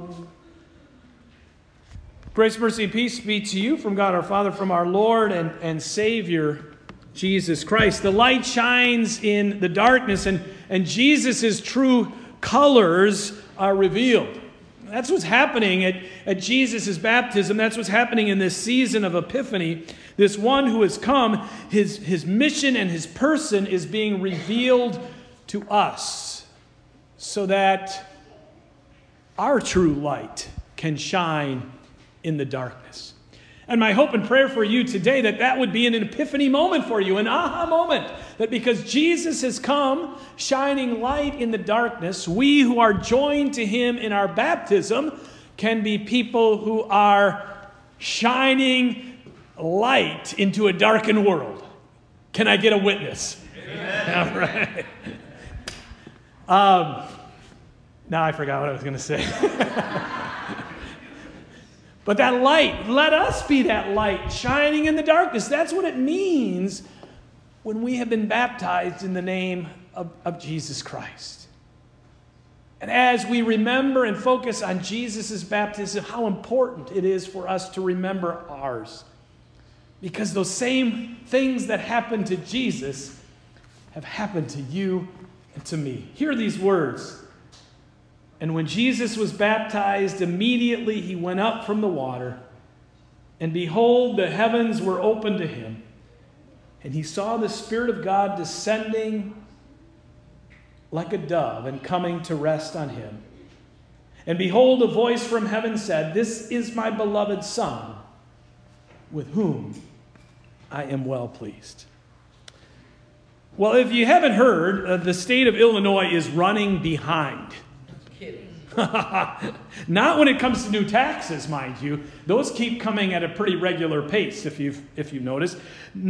Grace, mercy, and peace be to you from God our Father, from our Lord and Savior, Jesus Christ. The light shines in the darkness, and Jesus' true colors are revealed. That's what's happening at Jesus' baptism. That's what's happening in this season of Epiphany. This one who has come, his mission and his person is being revealed to us so that our true light can shine in the darkness. And my hope and prayer for you today that would be an epiphany moment for you, an aha moment, that because Jesus has come shining light in the darkness, we who are joined to him in our baptism can be people who are shining light into a darkened world. Can I get a witness? Amen. All right. Now I forgot what I was going to say. But that light, let us be that light shining in the darkness. That's what it means when we have been baptized in the name of Jesus Christ. And as we remember and focus on Jesus' baptism, how important it is for us to remember ours. Because those same things that happened to Jesus have happened to you and to me. Hear these words. And when Jesus was baptized, immediately he went up from the water, and behold, the heavens were opened to him, and he saw the Spirit of God descending like a dove and coming to rest on him. And behold, a voice from heaven said, "This is my beloved Son, with whom I am well pleased." Well, if you haven't heard, the state of Illinois is running behind. Not when it comes to new taxes, mind you. Those keep coming at a pretty regular pace, if you've noticed.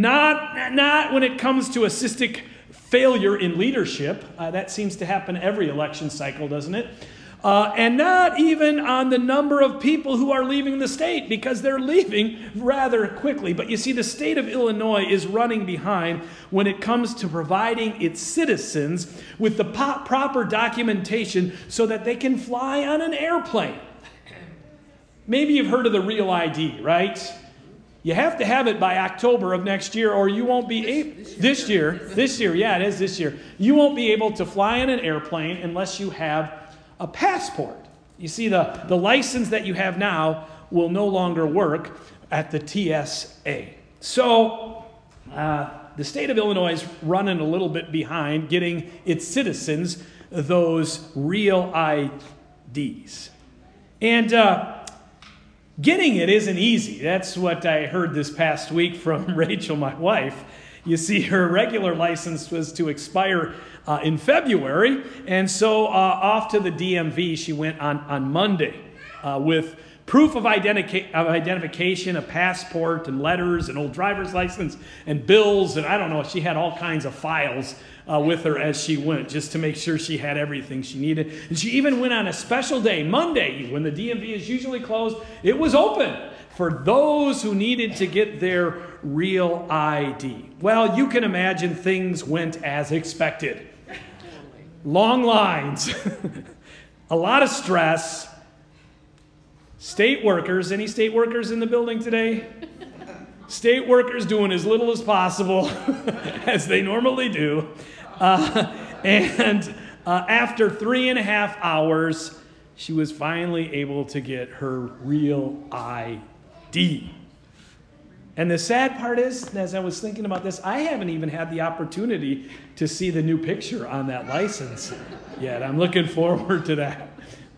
Not when it comes to a cystic failure in leadership. That seems to happen every election cycle, doesn't it? And not even on the number of people who are leaving the state, because they're leaving rather quickly. But you see, the state of Illinois is running behind when it comes to providing its citizens with the proper documentation so that they can fly on an airplane. Maybe you've heard of the Real ID, right? You have to have it by October of next year, or you won't be able... This year, yeah, it is this year. You won't be able to fly on an airplane unless you have a passport. You see, the license that you have now will no longer work at the TSA. So the state of Illinois is running a little bit behind getting its citizens those real IDs. And getting it isn't easy. That's what I heard this past week from Rachel, my wife. You see, her regular license was to expire in February, and so off to the DMV she went on Monday with proof of identification, a passport and letters, an old driver's license and bills, and I don't know, she had all kinds of files with her as she went just to make sure she had everything she needed. And she even went on a special day, Monday, when the DMV is usually closed. It was open for those who needed to get their real ID. Well, you can imagine things went as expected. Long lines, a lot of stress. State workers, any state workers in the building today? State workers doing as little as possible as they normally do. And after 3.5 hours, she was finally able to get her real ID. And the sad part is, as I was thinking about this, I haven't even had the opportunity to see the new picture on that license yet. I'm looking forward to that.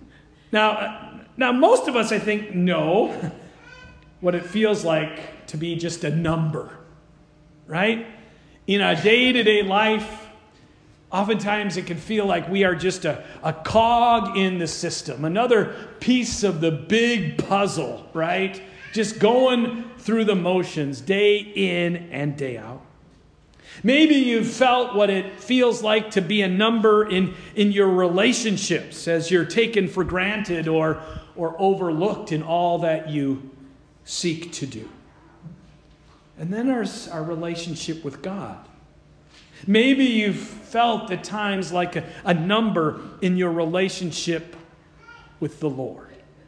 Now, most of us, I think, know what it feels like to be just a number, right? In a day-to-day life, oftentimes it can feel like we are just a cog in the system, another piece of the big puzzle, right? Just going through the motions day in and day out. Maybe you've felt what it feels like to be a number in your relationships as you're taken for granted or overlooked in all that you seek to do. And then there's our relationship with God. Maybe you've felt at times like a number in your relationship with the Lord.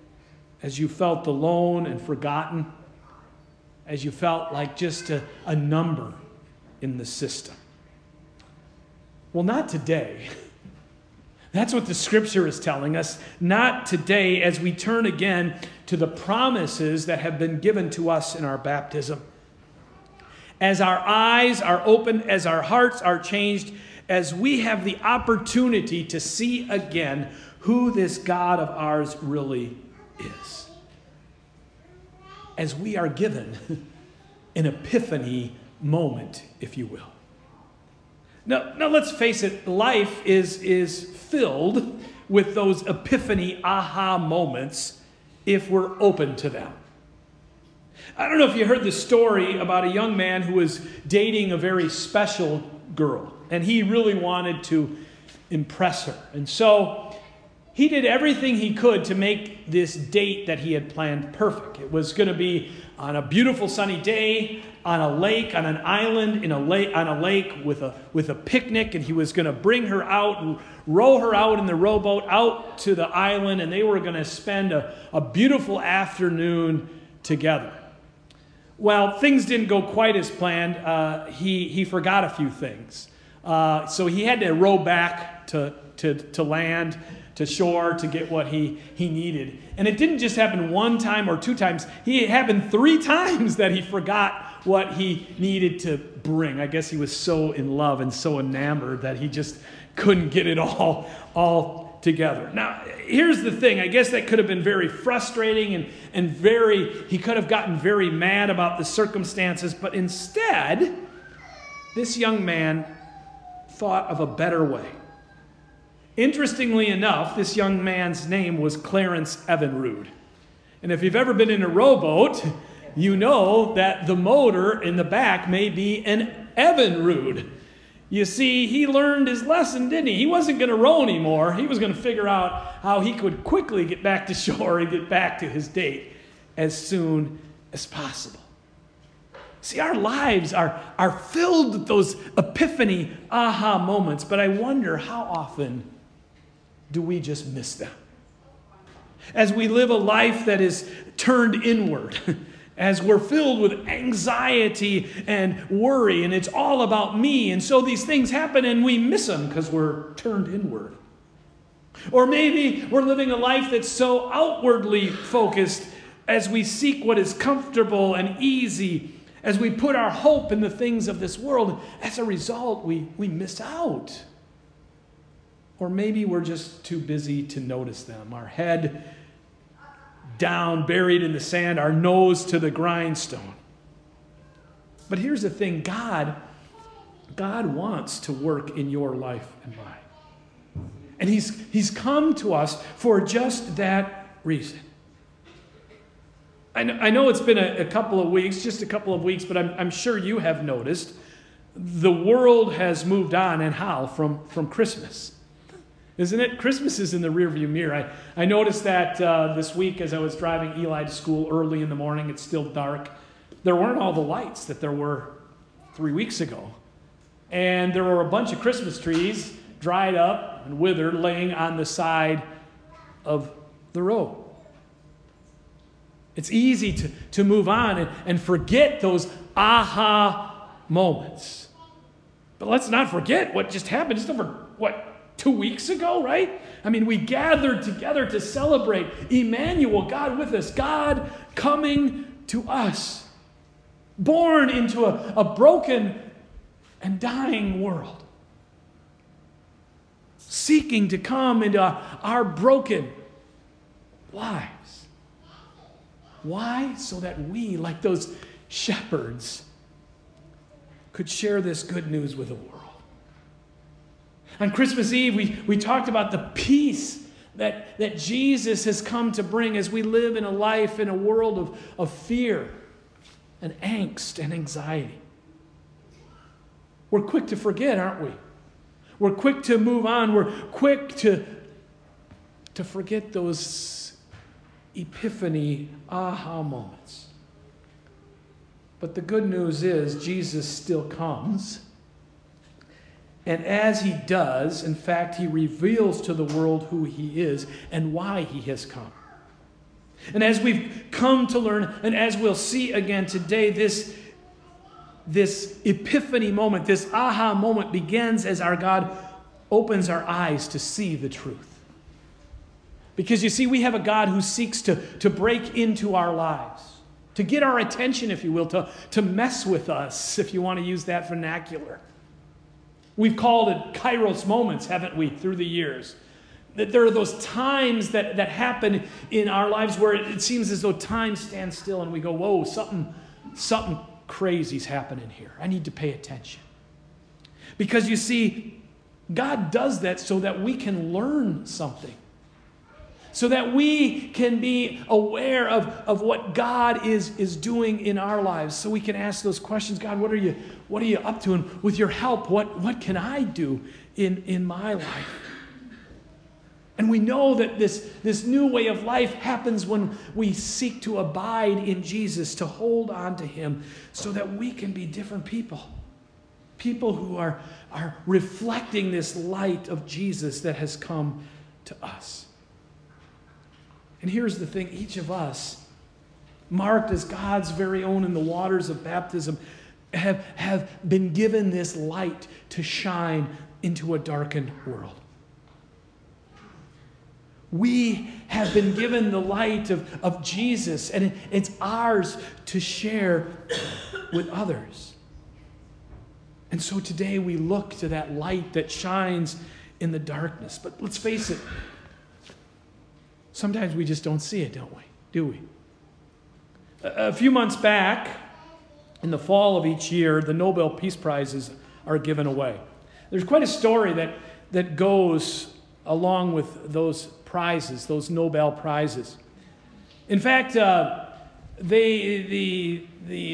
as you felt alone and forgotten, as you felt like just a number in the system? Well, not today. That's what the Scripture is telling us. Not today, as we turn again to the promises that have been given to us in our baptism. As our eyes are opened, as our hearts are changed, as we have the opportunity to see again who this God of ours really is. As we are given an epiphany moment, if you will. Now let's face it, life is filled with those epiphany aha moments if we're open to them. I don't know if you heard the story about a young man who was dating a very special girl, and he really wanted to impress her. And so he did everything he could to make this date that he had planned perfect. It was going to be on a beautiful sunny day, on a lake, on an island, on a lake with a picnic, and he was going to bring her out and row her out in the rowboat out to the island, and they were going to spend a beautiful afternoon together. Well, things didn't go quite as planned. He forgot a few things. So he had to row back to land, to shore, to get what he needed. And it didn't just happen one time or two times. It happened 3 times that he forgot what he needed to bring. I guess he was so in love and so enamored that he just couldn't get it all together. Now, here's the thing. I guess that could have been very frustrating and he could have gotten very mad about the circumstances. But instead, this young man thought of a better way. Interestingly enough, this young man's name was Clarence Evinrude. And if you've ever been in a rowboat, you know that the motor in the back may be an Evinrude. You see, he learned his lesson, didn't he? He wasn't going to row anymore. He was going to figure out how he could quickly get back to shore and get back to his date as soon as possible. See, our lives are filled with those epiphany, aha moments, but I wonder how often do we just miss them? As we live a life that is turned inward, as we're filled with anxiety and worry, and it's all about me, and so these things happen and we miss them because we're turned inward. Or maybe we're living a life that's so outwardly focused as we seek what is comfortable and easy, as we put our hope in the things of this world. As a result, we miss out. Or maybe we're just too busy to notice them. Our head down, buried in the sand, our nose to the grindstone. But here's the thing. God wants to work in your life and mine. And He's come to us for just that reason. I know it's been a couple of weeks, just a couple of weeks, but I'm sure you have noticed the world has moved on, and how, from Christmas. Isn't it? Christmas is in the rearview mirror. I noticed that this week as I was driving Eli to school early in the morning. It's still dark. There weren't all the lights that there were 3 weeks ago. And there were a bunch of Christmas trees, dried up and withered, laying on the side of the road. It's easy to move on and forget those aha moments. But let's not forget what just happened just over, 2 weeks ago, right? I mean, we gathered together to celebrate Emmanuel, God with us, God coming to us, born into a broken and dying world, seeking to come into our broken lives. Why? So that we, like those shepherds, could share this good news with the world. On Christmas Eve, we talked about the peace that Jesus has come to bring as we live in a life in a world of fear and angst and anxiety. We're quick to forget, aren't we? We're quick to move on. We're quick to forget those epiphany, aha moments. But the good news is Jesus still comes. And as he does, in fact, he reveals to the world who he is and why he has come. And as we've come to learn, and as we'll see again today, this epiphany moment, this aha moment begins as our God opens our eyes to see the truth. Because you see, we have a God who seeks to break into our lives, to get our attention, if you will, to mess with us, if you want to use that vernacular. We've called it Kairos moments, haven't we, through the years? That there are those times that happen in our lives where it seems as though time stands still and we go, whoa, something crazy's happening here. I need to pay attention. Because you see, God does that so that we can learn something. So that we can be aware of what God is doing in our lives. So we can ask those questions. God, what are you up to? And with your help, what can I do in my life? And we know that this new way of life happens when we seek to abide in Jesus, to hold on to him, so that we can be different people. People who are reflecting this light of Jesus that has come to us. And here's the thing, each of us, marked as God's very own in the waters of baptism, have been given this light to shine into a darkened world. We have been given the light of Jesus, and it's ours to share with others. And so today we look to that light that shines in the darkness. But let's face it, sometimes we just don't see it, don't we? Do we? A few months back, in the fall of each year, the Nobel Peace Prizes are given away. There's quite a story that goes along with those prizes, those Nobel Prizes. In fact, the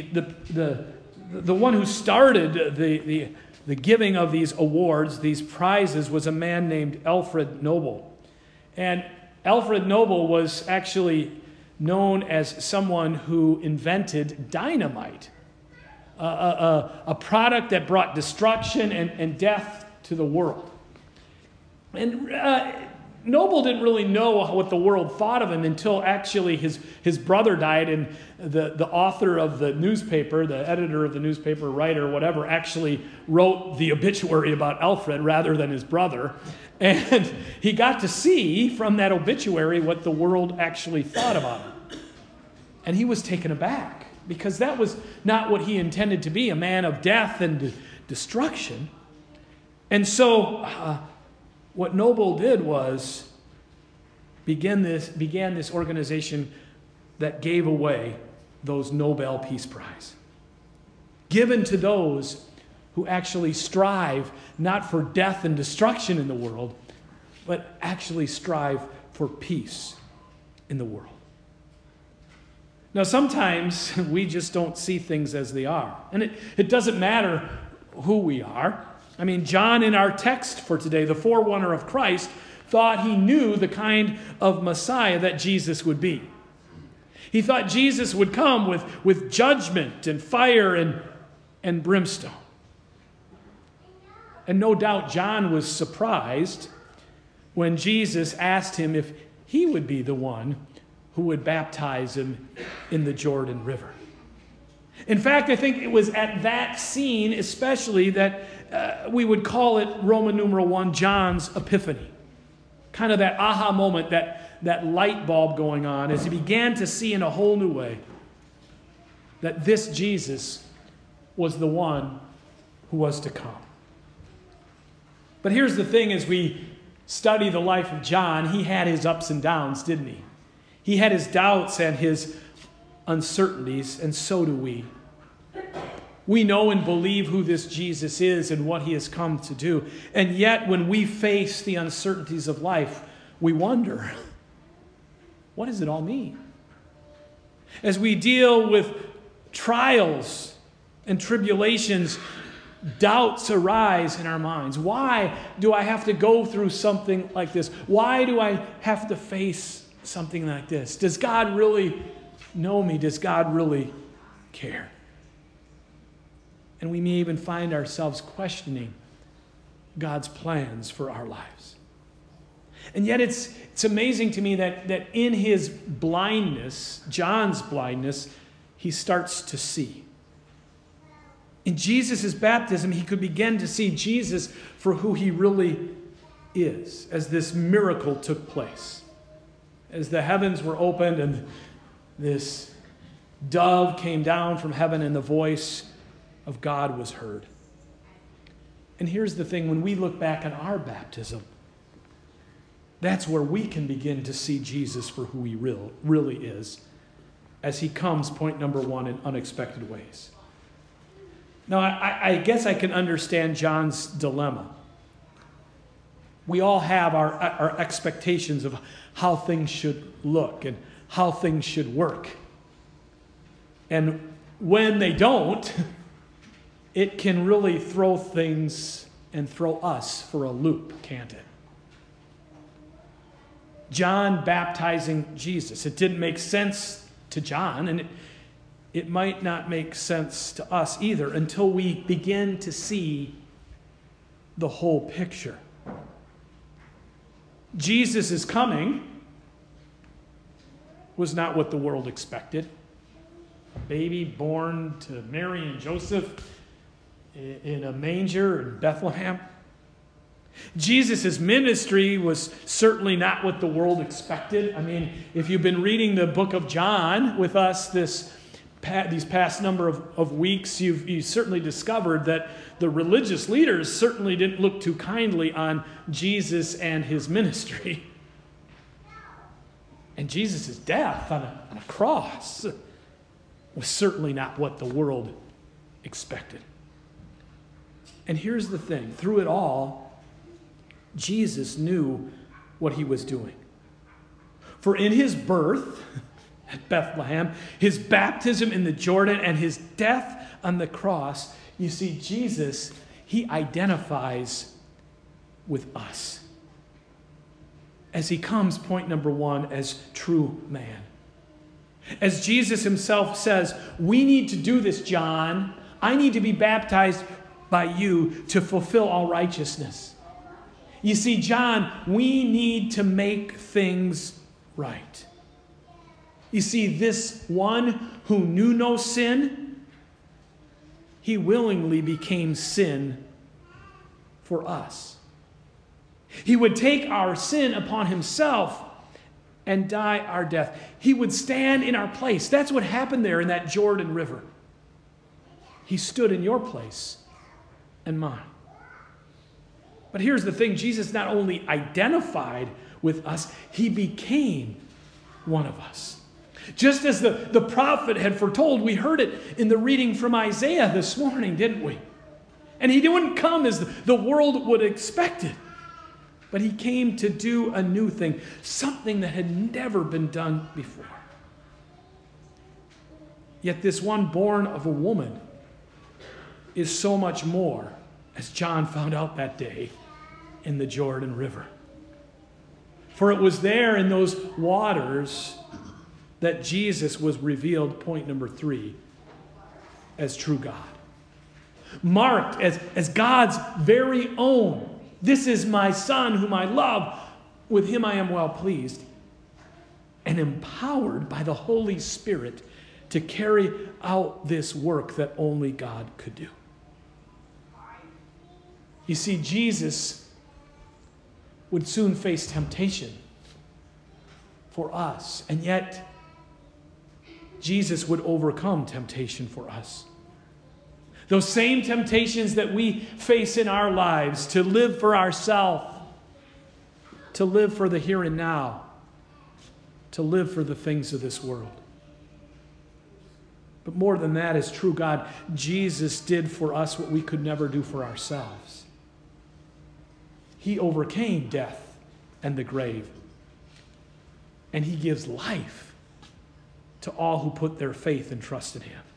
one who started the giving of these awards, these prizes, was a man named Alfred Nobel. And Alfred Nobel was actually known as someone who invented dynamite, a product that brought destruction and death to the world. And Nobel didn't really know what the world thought of him until actually his brother died, and the author of the newspaper, the editor of the newspaper, writer, whatever, actually wrote the obituary about Alfred rather than his brother. And he got to see from that obituary what the world actually thought about him. And he was taken aback, because that was not what he intended to be, a man of death and destruction. And so what Nobel did was began this organization that gave away those Nobel Peace Prize, given to those who actually strive not for death and destruction in the world, but actually strive for peace in the world. Now, sometimes we just don't see things as they are. And it doesn't matter who we are. I mean, John in our text for today, the forerunner of Christ, thought he knew the kind of Messiah that Jesus would be. He thought Jesus would come with judgment and fire and brimstone. And no doubt John was surprised when Jesus asked him if he would be the one who would baptize him in the Jordan River. In fact, I think it was at that scene especially that we would call it Roman numeral 1, John's epiphany. Kind of that aha moment, that light bulb going on as he began to see in a whole new way that this Jesus was the one who was to come. But here's the thing, as we study the life of John, he had his ups and downs, didn't he? He had his doubts and his uncertainties, and so do we. We know and believe who this Jesus is and what he has come to do. And yet, when we face the uncertainties of life, we wonder, what does it all mean? As we deal with trials and tribulations, doubts arise in our minds. Why do I have to go through something like this? Why do I have to face something like this? Does God really know me? Does God really care? And we may even find ourselves questioning God's plans for our lives. And yet it's amazing to me that in his blindness, John's blindness, he starts to see. In Jesus' baptism, he could begin to see Jesus for who he really is, as this miracle took place. As the heavens were opened and this dove came down from heaven and the voice of God was heard. And here's the thing, when we look back on our baptism, that's where we can begin to see Jesus for who he really is, as he comes, point number one, in unexpected ways. Now, I guess I can understand John's dilemma. We all have our expectations of how things should look and how things should work. And when they don't, it can really throw things and throw us for a loop, can't it? John baptizing Jesus. It didn't make sense to John, and it might not make sense to us either until we begin to see the whole picture. Jesus' coming was not what the world expected. A baby born to Mary and Joseph in a manger in Bethlehem. Jesus' ministry was certainly not what the world expected. I mean, if you've been reading the book of John with us these past number of weeks, you've certainly discovered that the religious leaders certainly didn't look too kindly on Jesus and his ministry. And Jesus' death on a cross was certainly not what the world expected. And here's the thing, through it all, Jesus knew what he was doing. For in his birth at Bethlehem, his baptism in the Jordan, and his death on the cross, you see, Jesus, he identifies with us. As he comes, point number one, as true man. As Jesus himself says, we need to do this, John. I need to be baptized by you to fulfill all righteousness. You see, John, we need to make things right. You see, this one who knew no sin, he willingly became sin for us. He would take our sin upon himself and die our death. He would stand in our place. That's what happened there in that Jordan River. He stood in your place and mine. But here's the thing, Jesus not only identified with us, he became one of us. Just as the prophet had foretold, we heard it in the reading from Isaiah this morning, didn't we? And he didn't come as the world would expect it, but he came to do a new thing, something that had never been done before. Yet this one born of a woman is so much more, as John found out that day in the Jordan River. For it was there in those waters that Jesus was revealed, point number 3, as true God. Marked as God's very own. This is my Son whom I love. With him I am well pleased. And empowered by the Holy Spirit to carry out this work that only God could do. You see, Jesus would soon face temptation for us. And yet, Jesus would overcome temptation for us. Those same temptations that we face in our lives, to live for ourselves, to live for the here and now, to live for the things of this world. But more than that, as true God, Jesus did for us what we could never do for ourselves. He overcame death and the grave. And he gives life to all who put their faith and trust in him.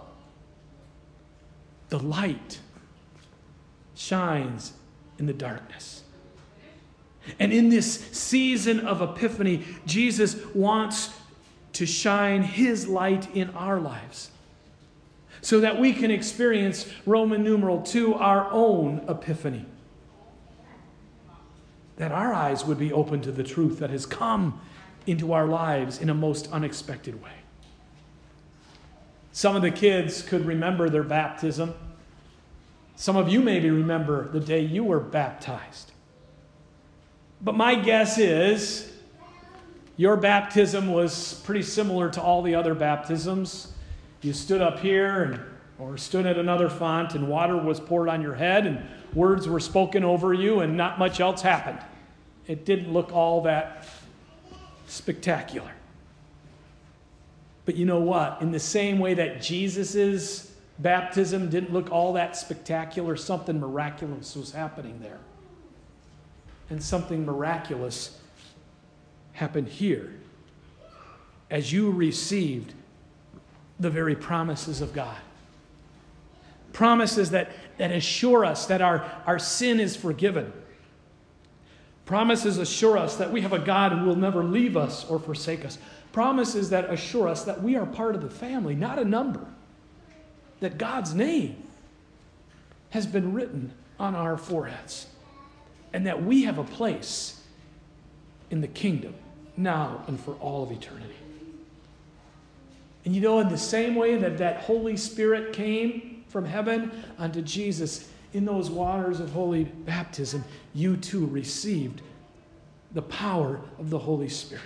The light shines in the darkness. And in this season of Epiphany, Jesus wants to shine his light in our lives so that we can experience Roman numeral 2, our own epiphany. that our eyes would be open to the truth that has come into our lives in a most unexpected way. Some of the kids could remember their baptism. Some of you maybe remember the day you were baptized. But my guess is your baptism was pretty similar to all the other baptisms. You stood up here or stood at another font, and water was poured on your head, and words were spoken over you, and not much else happened. It didn't look all that spectacular. But you know what? In the same way that Jesus' baptism didn't look all that spectacular, something miraculous was happening there. And something miraculous happened here as you received the very promises of God. Promises that assure us that our sin is forgiven. Promises assure us that we have a God who will never leave us or forsake us. Promises that assure us that we are part of the family, not a number. That God's name has been written on our foreheads. And that we have a place in the kingdom now and for all of eternity. And you know, in the same way that Holy Spirit came from heaven unto Jesus in those waters of holy baptism, you too received the power of the Holy Spirit.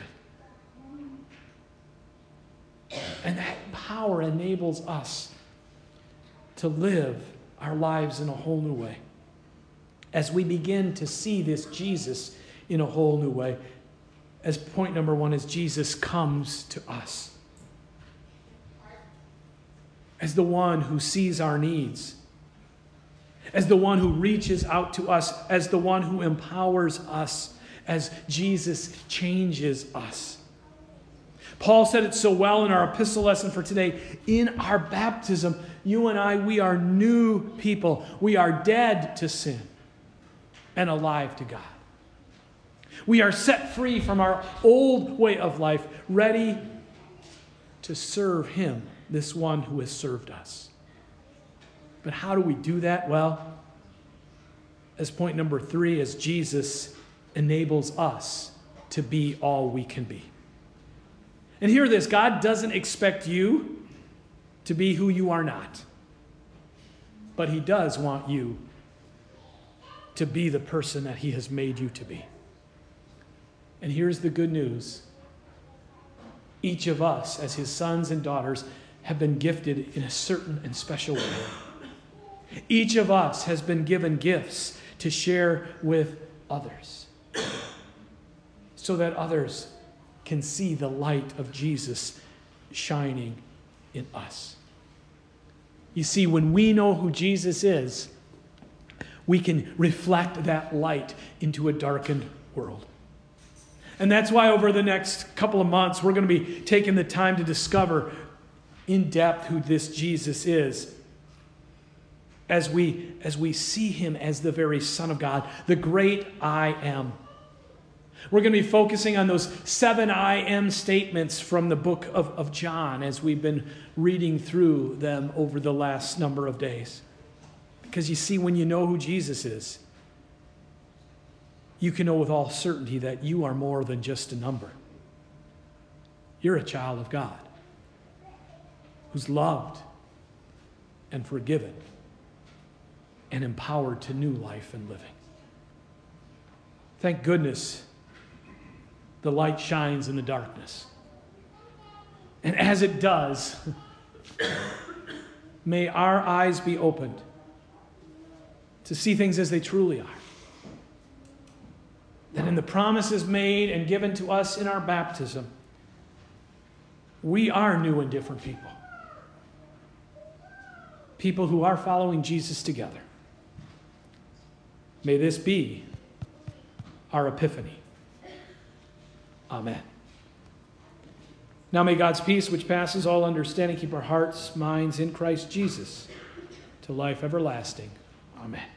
And that power enables us to live our lives in a whole new way. As we begin to see this Jesus in a whole new way, as point number one is Jesus comes to us. As the one who sees our needs. As the one who reaches out to us. As the one who empowers us. As Jesus changes us. Paul said it so well in our epistle lesson for today. In our baptism, you and I, we are new people. We are dead to sin and alive to God. We are set free from our old way of life, ready to serve Him, this one who has served us. But how do we do that? Well, as point number 3, as Jesus enables us to be all we can be. And hear this, God doesn't expect you to be who you are not. But He does want you to be the person that He has made you to be. And here's the good news. Each of us, as His sons and daughters, have been gifted in a certain and special way. Each of us has been given gifts to share with others, so that others can see the light of Jesus shining in us. You see, when we know who Jesus is, we can reflect that light into a darkened world. And that's why over the next couple of months, we're going to be taking the time to discover in depth who this Jesus is. As we see Him as the very Son of God, the great I am. We're going to be focusing on those 7 I am statements from the book of John as we've been reading through them over the last number of days. Because you see, when you know who Jesus is, you can know with all certainty that you are more than just a number. You're a child of God who's loved and forgiven and empowered to new life and living. Thank goodness the light shines in the darkness. And as it does, may our eyes be opened to see things as they truly are. That in the promises made and given to us in our baptism, we are new and different people. People who are following Jesus together. May this be our epiphany. Amen. Now may God's peace, which passes all understanding, keep our hearts, minds in Christ Jesus to life everlasting. Amen.